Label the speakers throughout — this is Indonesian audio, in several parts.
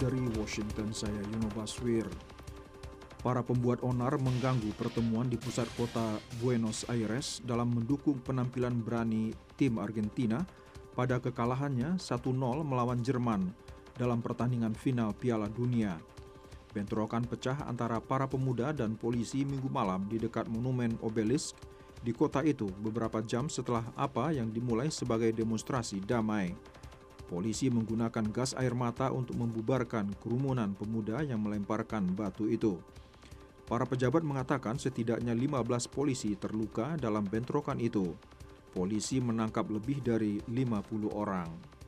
Speaker 1: dari Washington, saya Yuno Baswir. Para pembuat onar mengganggu pertemuan di pusat kota Buenos Aires dalam mendukung penampilan berani tim Argentina pada kekalahannya 1-0 melawan Jerman dalam pertandingan final Piala Dunia. Bentrokan pecah antara para pemuda dan polisi Minggu malam di dekat Monumen Obelisk di kota itu beberapa jam setelah apa yang dimulai sebagai demonstrasi damai. Polisi menggunakan gas air mata untuk membubarkan kerumunan pemuda yang melemparkan batu itu. Para pejabat mengatakan setidaknya 15 polisi terluka dalam bentrokan itu. Polisi menangkap lebih dari 50 orang.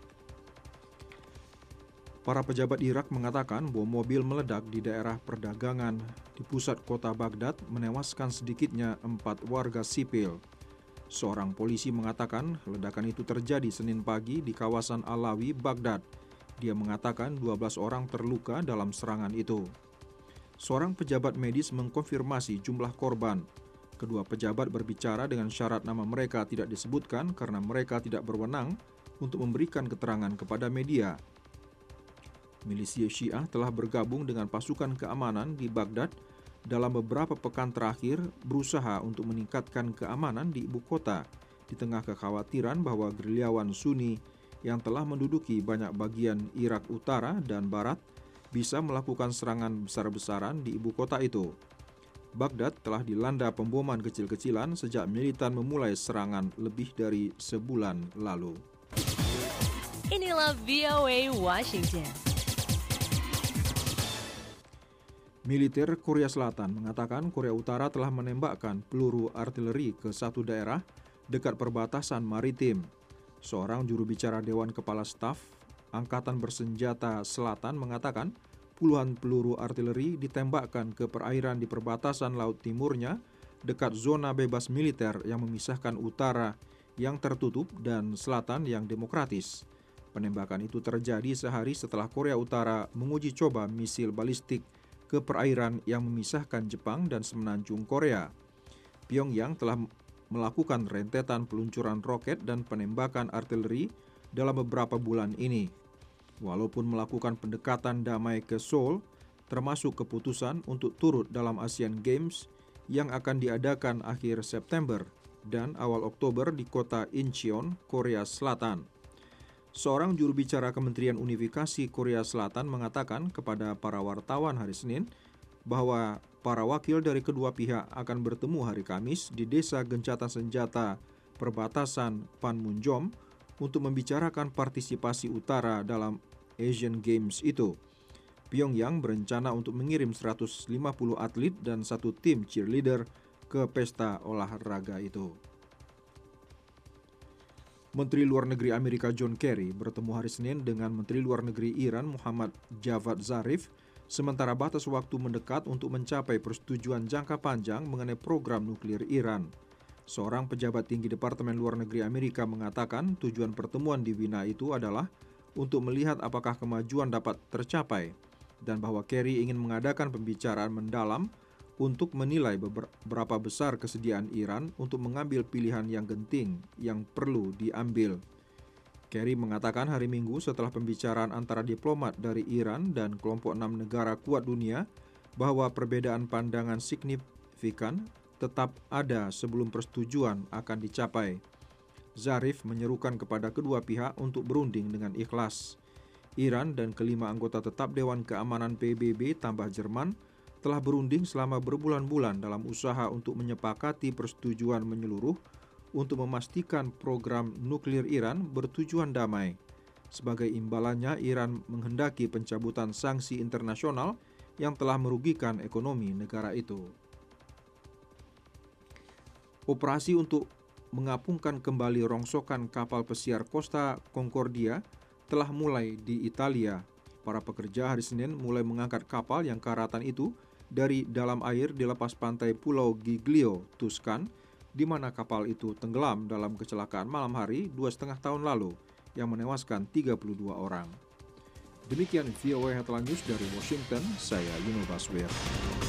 Speaker 1: Para pejabat Irak mengatakan bom mobil meledak di daerah perdagangan di pusat kota Baghdad menewaskan sedikitnya 4 warga sipil. Seorang polisi mengatakan ledakan itu terjadi Senin pagi di kawasan Alawi, Baghdad. Dia mengatakan 12 orang terluka dalam serangan itu. Seorang pejabat medis mengkonfirmasi jumlah korban. Kedua pejabat berbicara dengan syarat nama mereka tidak disebutkan karena mereka tidak berwenang untuk memberikan keterangan kepada media. Milisia Syiah telah bergabung dengan pasukan keamanan di Baghdad dalam beberapa pekan terakhir berusaha untuk meningkatkan keamanan di ibu kota di tengah kekhawatiran bahwa gerilyawan Sunni yang telah menduduki banyak bagian Irak Utara dan Barat bisa melakukan serangan besar-besaran di ibu kota itu. Baghdad telah dilanda pemboman kecil-kecilan sejak militan memulai serangan lebih dari sebulan lalu.
Speaker 2: Inilah VOA Washington.
Speaker 1: Militer Korea Selatan mengatakan Korea Utara telah menembakkan peluru artileri ke satu daerah dekat perbatasan maritim. Seorang juru bicara Dewan Kepala Staf Angkatan Bersenjata Selatan mengatakan puluhan peluru artileri ditembakkan ke perairan di perbatasan laut timurnya dekat zona bebas militer yang memisahkan utara yang tertutup dan selatan yang demokratis. Penembakan itu terjadi sehari setelah Korea Utara menguji coba misil balistik ke perairan yang memisahkan Jepang dan semenanjung Korea. Pyongyang telah melakukan rentetan peluncuran roket dan penembakan artileri dalam beberapa bulan ini. Walaupun melakukan pendekatan damai ke Seoul, termasuk keputusan untuk turut dalam Asian Games yang akan diadakan akhir September dan awal Oktober di kota Incheon, Korea Selatan. Seorang juru bicara Kementerian Unifikasi Korea Selatan mengatakan kepada para wartawan hari Senin bahwa para wakil dari kedua pihak akan bertemu hari Kamis di desa gencatan senjata perbatasan Panmunjom untuk membicarakan partisipasi utara dalam Asian Games itu. Pyongyang berencana untuk mengirim 150 atlet dan satu tim cheerleader ke pesta olahraga itu. Menteri Luar Negeri Amerika John Kerry bertemu hari Senin dengan Menteri Luar Negeri Iran Muhammad Javad Zarif sementara batas waktu mendekat untuk mencapai persetujuan jangka panjang mengenai program nuklir Iran. Seorang pejabat tinggi Departemen Luar Negeri Amerika mengatakan tujuan pertemuan di Wina itu adalah untuk melihat apakah kemajuan dapat tercapai dan bahwa Kerry ingin mengadakan pembicaraan mendalam untuk menilai berapa besar kesediaan Iran untuk mengambil pilihan yang genting yang perlu diambil. Kerry mengatakan hari Minggu setelah pembicaraan antara diplomat dari Iran dan kelompok 6 negara kuat dunia bahwa perbedaan pandangan signifikan tetap ada sebelum persetujuan akan dicapai. Zarif menyerukan kepada kedua pihak untuk berunding dengan ikhlas. Iran dan kelima anggota tetap Dewan Keamanan PBB tambah Jerman telah berunding selama berbulan-bulan dalam usaha untuk menyepakati persetujuan menyeluruh untuk memastikan program nuklir Iran bertujuan damai. Sebagai imbalannya, Iran menghendaki pencabutan sanksi internasional yang telah merugikan ekonomi negara itu. Operasi untuk mengapungkan kembali rongsokan kapal pesiar Costa Concordia telah mulai di Italia. Para pekerja hari Senin mulai mengangkat kapal yang karatan itu dari dalam air di lepas pantai Pulau Giglio, Tuscan, di mana kapal itu tenggelam dalam kecelakaan malam hari 2,5 tahun lalu yang menewaskan 32 orang. Demikian VOA Headline News dari Washington, saya Yuno Baswir.